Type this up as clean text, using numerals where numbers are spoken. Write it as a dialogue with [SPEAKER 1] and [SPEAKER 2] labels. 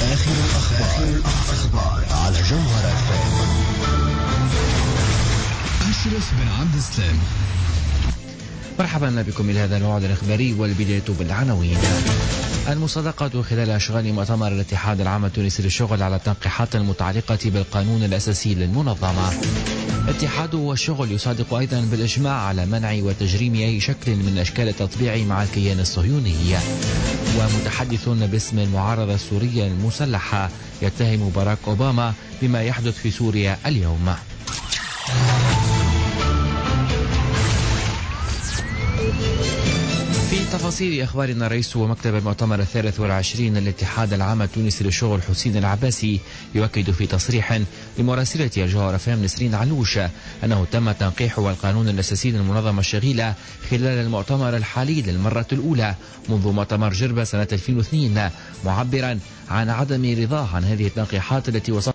[SPEAKER 1] آخر الأخبار على جوهر FM. أشرف بن عبد السلام.
[SPEAKER 2] مرحبا بكم إلى هذا الموعد الإخباري، والبداية بالعناوين. المصادقة خلال أشغال مؤتمر الاتحاد العام التونسي للشغل على التنقيحات المتعلقة بالقانون الأساسي للمنظمة. الاتحاد والشغل يصادق أيضا بالإجماع على منع وتجريم أي شكل من أشكال التطبيع مع الكيان الصهيوني. ومتحدث باسم المعارضة السورية المسلحة يتهم باراك أوباما بما يحدث في سوريا اليوم. في تفاصيل أخبارنا، رئيس ومكتب المؤتمر 23 للاتحاد العام التونسي للشغل حسين العباسي يؤكد في تصريح لمراسلة الجوهر FM نسرين علوش أنه تم تنقيح القانون الأساسي للمنظمة الشغيلة خلال المؤتمر الحالي للمرة الأولى منذ مؤتمر جربة سنة 2002، معبرا عن عدم رضاه عن هذه التنقيحات التي وصلت